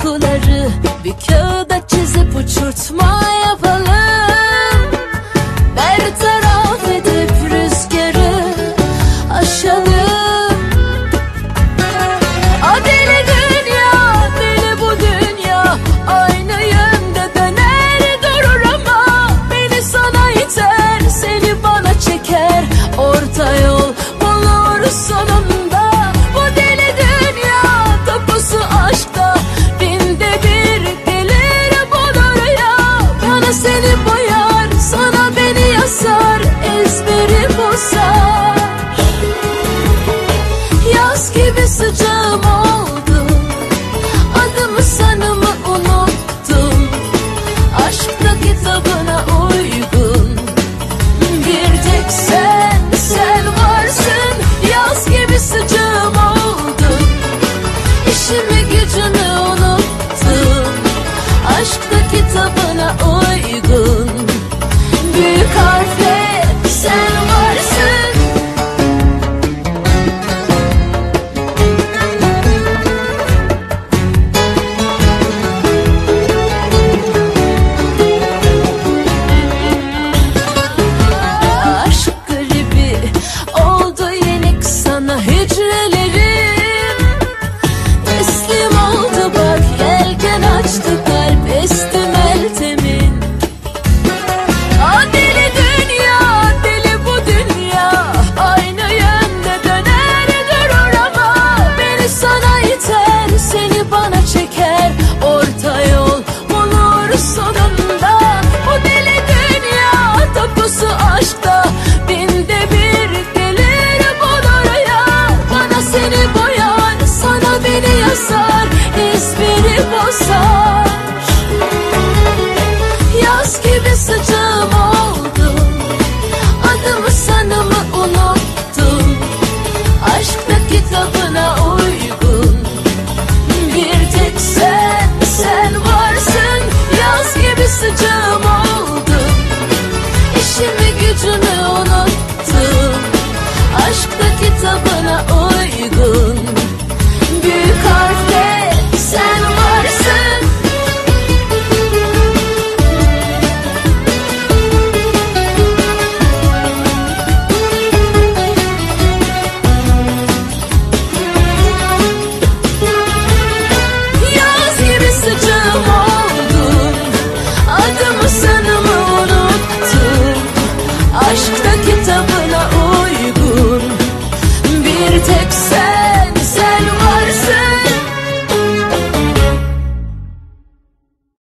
duyguları bir kağıda çizip uçurtma yapalım. Bertaraf edip rüzgarı aşalım. A deli dünya, deli bu dünya, aynı yönde döner durur ama beni sana iter, seni bana çeker, orta yol bulur sonunda. Bu deli dünya tapusu aşkta binde bir gelir bulur ya. Bana seni boyar, sana beni yazar, ezberi bozar. Yaz gibi sıcağım oldum, adımı sanımı unuttum, aşkta kitabına uygun bir tek sen varsın. Yaz gibi sıcağım oldum, işimi gücümü unuttum, aşkta kitabına uygun büyük harfle sen varsın. Aşk gribi oldu yenik sana hücrelerim, teslim oldu bak yelken açtı kalp esti meltemin. A deli dünya, deli bu dünya, aynı yönde döner durur ama beni sana iter, seni bana çeker, orta yol bulur sonunda. Bu deli dünya tapusu aşkta binde bir gelir bulur ya. Bana seni boyar, sana beni yazar, ezberi bozar.